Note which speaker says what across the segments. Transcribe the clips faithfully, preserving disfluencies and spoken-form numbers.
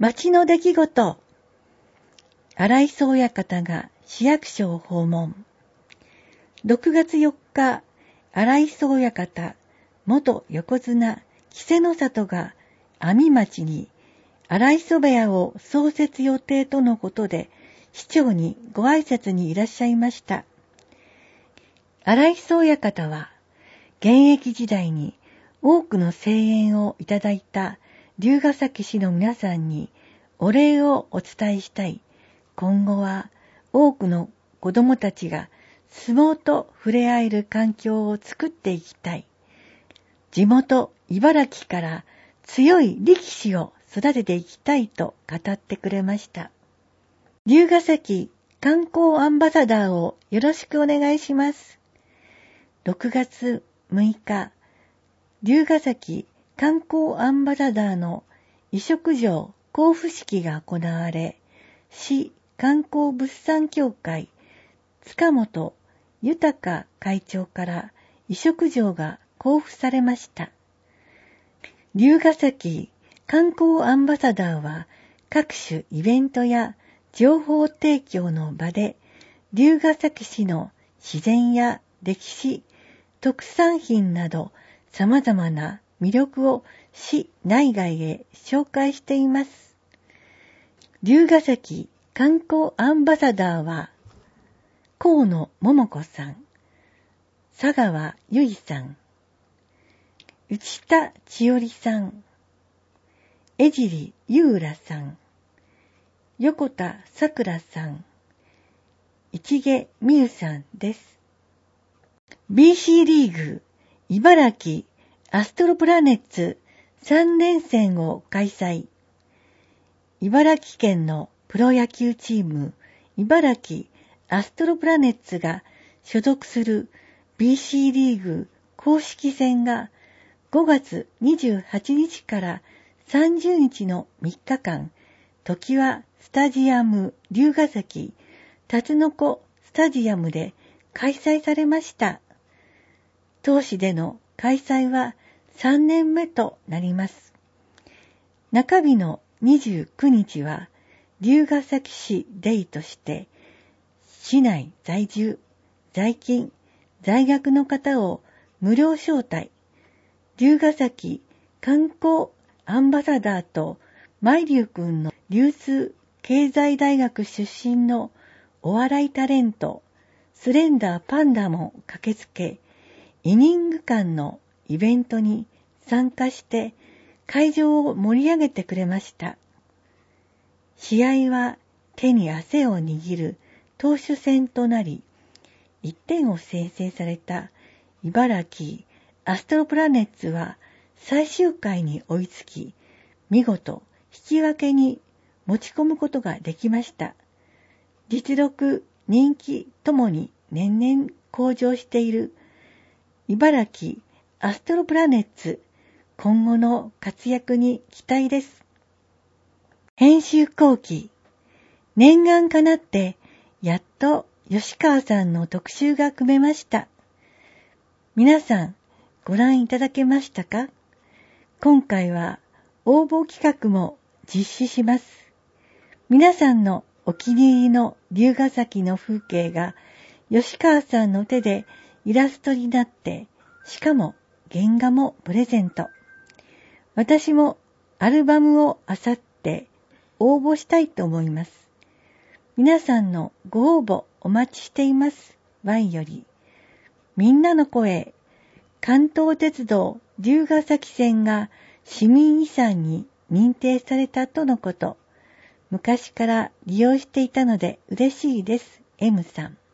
Speaker 1: 町の出来事。荒磯親方が市役所を訪問。ろくがつよっか、荒磯親方、元横綱、稀勢の里が阿見町に荒磯部屋を創設予定とのことで、市長にご挨拶にいらっしゃいました。荒磯親方は、現役時代に多くの声援をいただいた龍ケ崎市の皆さんにお礼をお伝えしたい。今後は多くの子どもたちが相撲と触れ合える環境を作っていきたい。地元茨城から強い力士を育てていきたいと語ってくれました。龍ケ崎観光アンバサダーをよろしくお願いします。ろくがつむいか、龍ケ崎観光アンバサダーの委嘱状交付式が行われ、市観光物産協会塚本豊会長から委嘱状が交付されました。龍ケ崎観光アンバサダーは各種イベントや情報提供の場で龍ケ崎市の自然や歴史、特産品など様々な魅力を市内外へ紹介しています。龍ケ崎観光アンバサダーは河野桃子さん、佐川由衣さん、内田千織さん、江尻優浦さん、横田さくらさん、市毛美優さんです。ビーシー リーグ茨城アストロプラネッツさんれんせんを開催。茨城県のプロ野球チーム茨城アストロプラネッツが所属する ビーシー リーグ公式戦がごがつにじゅうはちにちからさんじゅうにちのみっかかん、常盤スタジアム龍ケ崎辰の子スタジアムで開催されました。当市での開催はさんねんめとなります。中日のにじゅうくにちは龍ケ崎市デイとして市内在住、在勤、在学の方を無料招待。龍ケ崎観光アンバサダーと舞龍くんの流通経済大学出身のお笑いタレントスレンダーパンダも駆けつけ、イニング間のイベントに参加して会場を盛り上げてくれました。試合は手に汗を握る投手戦となり、いってんを先制された茨城アストロプラネッツは最終回に追いつき、見事引き分けに持ち込むことができました。実力、人気ともに年々向上している茨城アストロプラネッツ、今後の活躍に期待です。編集後期、念願かなってやっと吉川さんの特集が組めました。皆さんご覧いただけましたか？今回は応募企画も実施します。皆さんのお気に入りの龍ケ崎の風景が吉川さんの手でイラストになって、しかも原画もプレゼント。私もアルバムを漁って応募したいと思います。皆さんのご応募お待ちしています。ワイより。みんなの声、関東鉄道龍ケ崎線が市民遺産に認定されたとのこと。昔から利用していたので嬉しいです。M さん。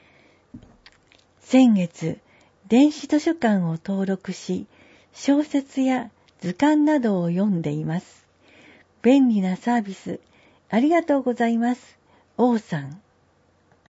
Speaker 1: 先月、電子図書館を登録し、小説や図鑑などを読んでいます。便利なサービス、ありがとうございます。王さん。